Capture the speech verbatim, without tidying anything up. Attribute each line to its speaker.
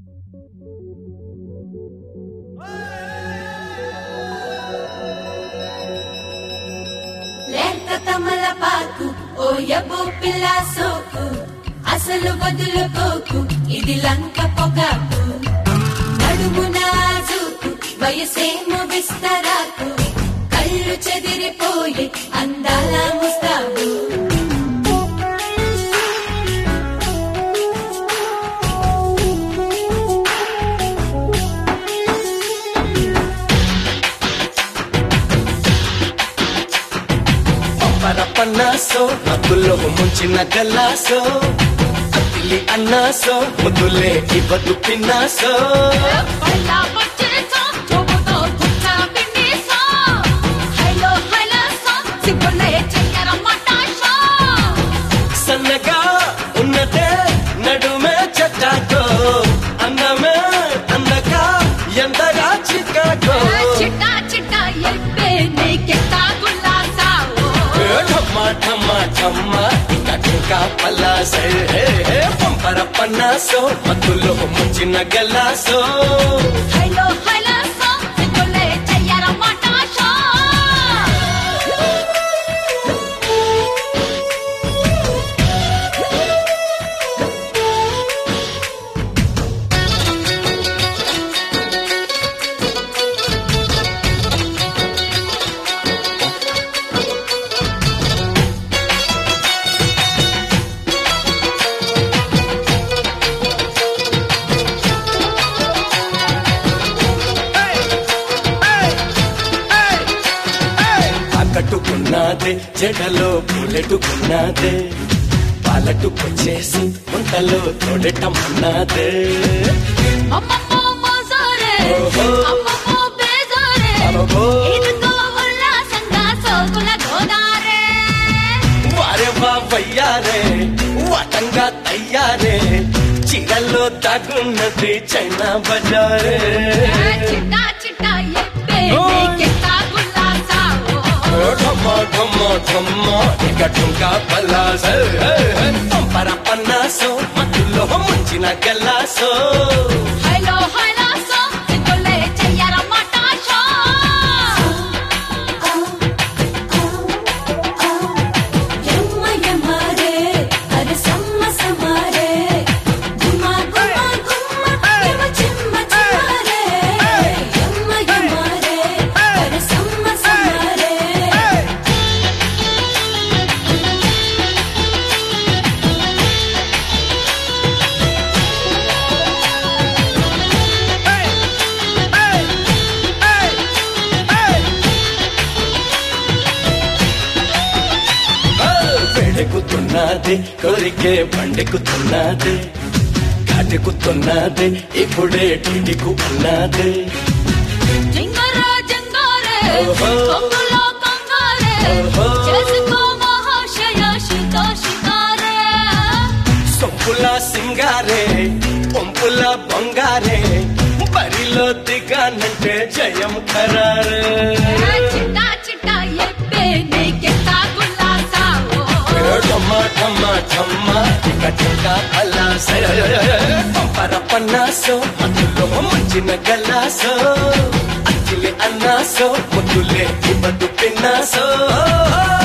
Speaker 1: లేత తమలపాకు ఓ యబ్బు పిల్ల సోకు అసలు వదులుకోకు ఇది లంక పొగాకు నడుము నాజుకు వయసేమో విస్తరాకు కళ్ళు చెదిరిపోయి అందాల ముస్తాబు
Speaker 2: పరపన్నాసో నవ్వులో ముంచిన గల్లాసో అతిలి అన్నాసో ముద్దులే ఇవ్వదు పిన్నాసో సన్నగా ఉన్నదే నడుమే చట్టాకో అందమే అందగా ఎందగా చిక్కాకో
Speaker 1: చిట్టా చిట్టా ఎప్పే నీకెట్టా
Speaker 2: ఠమ్మా ఠమ్మా ఇంకా పల్లాసే పంపర పన్నాసో మత్తులో ముంచిన గల్లాసో
Speaker 1: హైలో హైలాసో సిగ్గులే చెయ్యర మటాషో
Speaker 2: కట్టుకున్నదే జడలో పూలెట్టుకున్నదే పాలట్టుకొచ్చేసి వంటలో తోడెట్టమన్నదే
Speaker 1: అమ్మమ్మో మోజారే అమ్మమ్మో బేజారే ఇదిగో ఉల్లాసంగా సోకుల గోదారే
Speaker 2: వారే వయ్యారే వటంగా తయ్యారే చీరల్లో దాగున్నది చైనా బజారే
Speaker 1: చిట్టా చిట్టా ఎప్పే నీకెట్టా
Speaker 2: ఠమ్మా ఠమ్మా ఠమ్మా ఇక ఠుంకా పల్లాసో పంపర పన్నాసో మత్తులో ముంచిన గల్లాసో
Speaker 1: హైలో హైలాసో సిగ్గులే చెయ్యర మటాషో యమ్మ యమ్మరే అరే సమ్మ సమారే గుమ్మ గుమ్మ గుమ్మ యమ చిమ్మ చిమ్మరే యమ్మ యమ్మరే అరే సమ్మ సమారే
Speaker 2: వేడెక్కుతున్నది కోరికే బండెక్కుతున్నది కాటెక్కుతున్నది ఇప్పుడే టిటికు అన్నది
Speaker 1: జింగరా జింగారే
Speaker 2: ఓహో.
Speaker 1: కొంగులో కొంగారే
Speaker 2: ఓహో.
Speaker 1: చేసుకో మహాశయ శితో శికారే
Speaker 2: సొంపుల సింగారే పొంపుల బంగారే బరిలో దిగానంటే జయం ఖరారే
Speaker 1: చిట్టా చిట్టా ఎప్పే నీకెట్టా గుల్లాసావో
Speaker 2: ఠమ్మా ఠమ్మా ఠమ్మా ఇక ఠుంకా పల్లాసో పంపర పన్నాసో మత్తులో ముంచిన గల్లాసో అచ్చిలి అన్నాసో ముద్దులే ఇవ్వదు పిన్నాసో